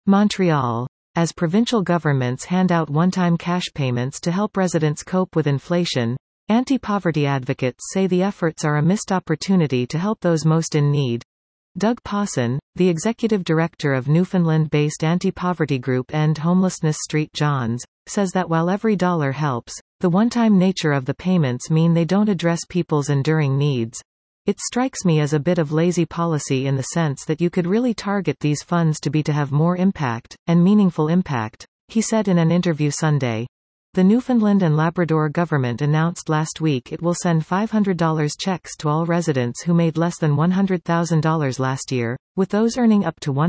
Montreal. As provincial governments hand out one-time cash payments to help residents cope with inflation, anti-poverty advocates say the efforts are a missed opportunity to help those most in need. Doug Pawson, the executive director of Newfoundland-based anti-poverty group End Homelessness St. John's, says that while every dollar helps, the one-time nature of the payments mean they don't address people's enduring needs. It strikes me as a bit of lazy policy in the sense that you could really target these funds to have more impact, and meaningful impact, he said in an interview Sunday. The Newfoundland and Labrador government announced last week it will send $500 checks to all residents who made less than $100,000 last year, with those earning up to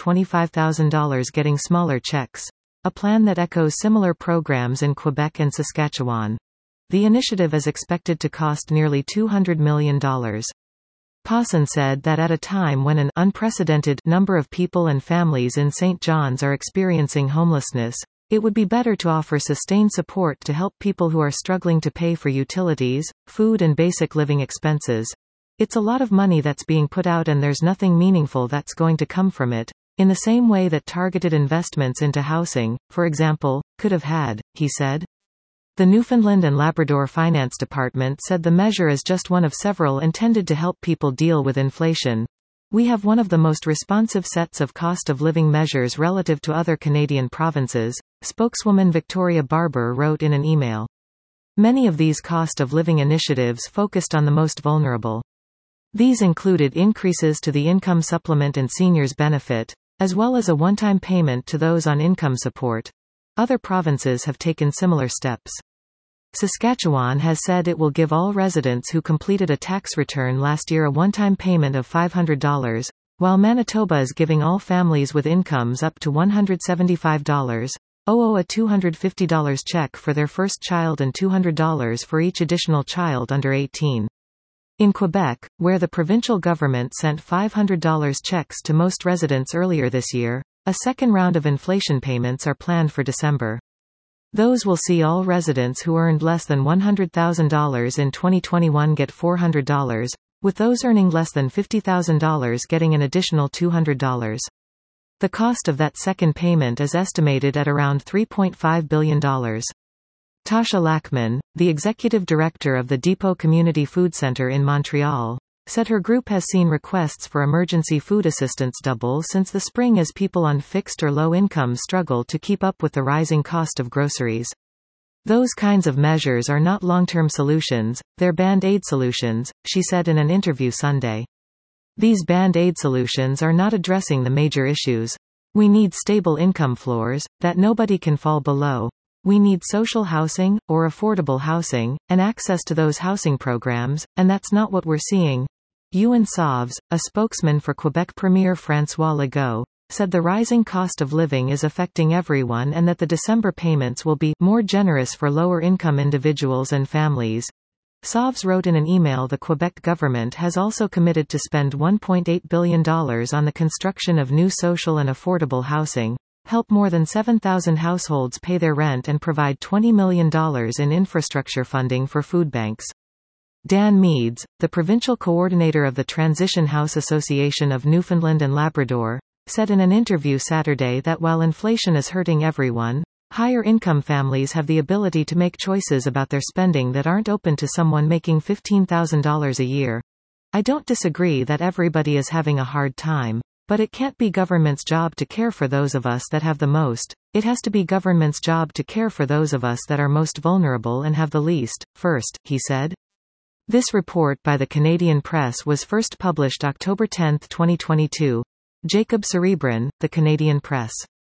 $125,000 getting smaller checks. A plan that echoes similar programs in Quebec and Saskatchewan. The initiative is expected to cost nearly $200 million. Pawson said that at a time when an unprecedented number of people and families in St. John's are experiencing homelessness, it would be better to offer sustained support to help people who are struggling to pay for utilities, food and basic living expenses. It's a lot of money that's being put out and there's nothing meaningful that's going to come from it, in the same way that targeted investments into housing, for example, could have had, he said. The Newfoundland and Labrador Finance Department said the measure is just one of several intended to help people deal with inflation. We have one of the most responsive sets of cost of living measures relative to other Canadian provinces, spokeswoman Victoria Barber wrote in an email. Many of these cost of living initiatives focused on the most vulnerable. These included increases to the income supplement and seniors benefit, as well as a one-time payment to those on income support. Other provinces have taken similar steps. Saskatchewan has said it will give all residents who completed a tax return last year a one-time payment of $500, while Manitoba is giving all families with incomes up to $175, a $250 check for their first child and $200 for each additional child under 18. In Quebec, where the provincial government sent $500 checks to most residents earlier this year, a second round of inflation payments are planned for December. Those will see all residents who earned less than $100,000 in 2021 get $400, with those earning less than $50,000 getting an additional $200. The cost of that second payment is estimated at around $3.5 billion. Tasha Lackman, the executive director of the Depot Community Food Centre in Montreal, said her group has seen requests for emergency food assistance double since the spring as people on fixed or low incomes struggle to keep up with the rising cost of groceries. Those kinds of measures are not long-term solutions, they're band-aid solutions, she said in an interview Sunday. These band-aid solutions are not addressing the major issues. We need stable income floors, that nobody can fall below. We need social housing, or affordable housing, and access to those housing programs, and that's not what we're seeing. Ewan Sauves, a spokesman for Quebec Premier François Legault, said the rising cost of living is affecting everyone and that the December payments will be more generous for lower-income individuals and families. Sauves wrote in an email the Quebec government has also committed to spend $1.8 billion on the construction of new social and affordable housing, help more than 7,000 households pay their rent and provide $20 million in infrastructure funding for food banks. Dan Meads, the provincial coordinator of the Transition House Association of Newfoundland and Labrador, said in an interview Saturday that while inflation is hurting everyone, higher-income families have the ability to make choices about their spending that aren't open to someone making $15,000 a year. I don't disagree that everybody is having a hard time, but it can't be government's job to care for those of us that have the most. It has to be government's job to care for those of us that are most vulnerable and have the least, first, he said. This report by the Canadian Press was first published October 10, 2022. Jacob Cerebrin, the Canadian Press.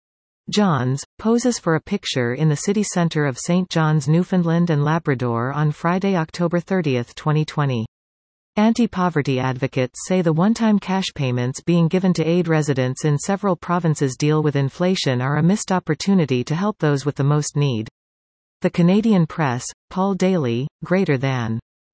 Johns, poses for a picture in the city centre of St. John's, Newfoundland and Labrador on Friday, October 30, 2020. Anti-poverty advocates say the one-time cash payments being given to aid residents in several provinces deal with inflation are a missed opportunity to help those with the most need. The Canadian Press, Paul Daly, greater than.